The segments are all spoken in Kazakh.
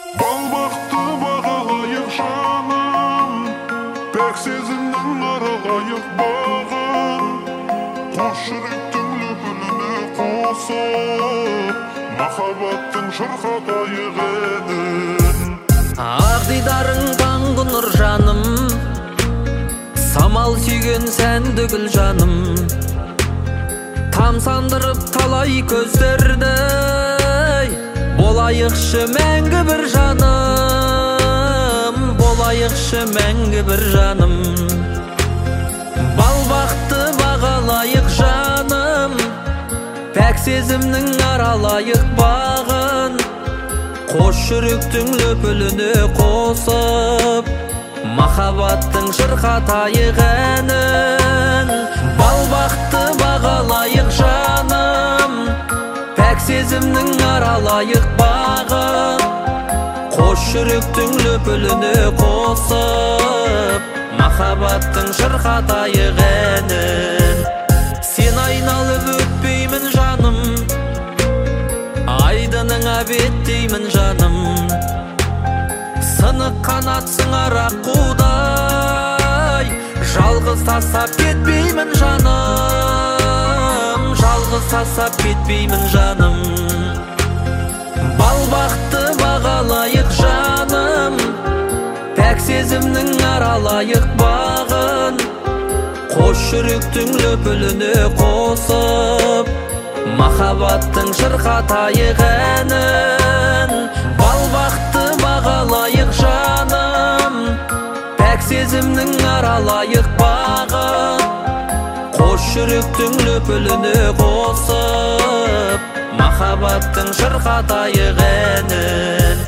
Балбақты бағалайық жаным, пәк сезімнің аралайық бағын, қош жүректің лүпіліне қосып, махаббаттың шырқатайық әнін. Ақ дидарың таңғы нұр жаным, самал сүйген сәнді гүл жаным, тамсандырып талай көздерді, болайықшы мәңгі бір жаным, болайықшы мәңгі бір жаным. Балбақты бағалайық жаным, пәк сезімнің аралайық бағын, қош жүректің лүпіліне қосып, махаббаттың шырқатайық әнін. Балбақты бағалайық жаным, пәк сезімнің аралайық бағын, қош жүректің лүпіліне қосып, махаббаттың шырқатайық әнін. Сен айналып өтпеймін жаным, айдыныңа беттеймін жаным, сынық қанатсың арақ қудай, жалғыз тастап кетпеймін жаным, жалғыз тастап кетпеймін жаным. Балбақты бағалайық жаным, пәк сезімнің аралайық бағын, қош жүректің лүпіліне қосып, махаббаттың шырқатайық әнін. Балбақты бағалайық жаным, пәк сезімнің аралайық бағын, қош жүректің лүпіліне қосып, махаббаттың шырқатайық әнін.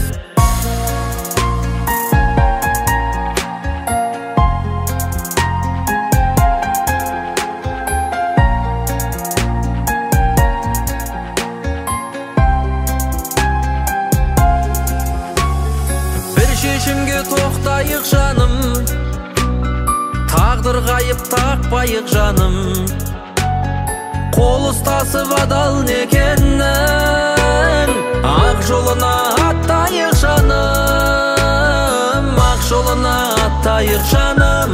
Шешімге тоқтайық жаным, тағдыр ғайып тақпайық жаным, қол ұстасып адал некеннің, ақ жолына аттайық жаным, ақ жолына аттайық жаным.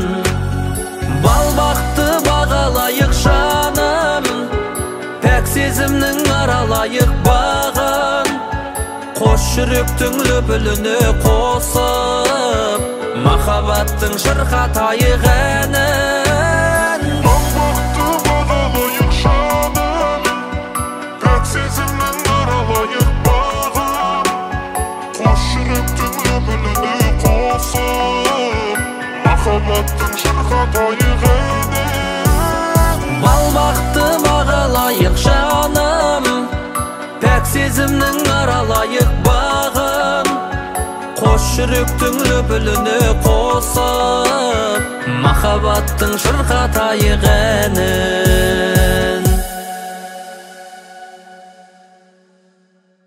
Балбақты бағалайық жаным, пәк сезімнің аралайық бағын, қош жүректің лүпіліне қосып, махаббаттың шырқатайық әнін. Балбақты бағалайық жаным, пәк сезімнің аралайық бағын, қош жүректің лүпіліне қосып, махаббаттың шырқатайық әнін. Балбақты бағалайық жаным, пәк сезімнің аралайық бағын, қош жүректің лүпіліне қосып, махаббаттың шырқатайық әнін.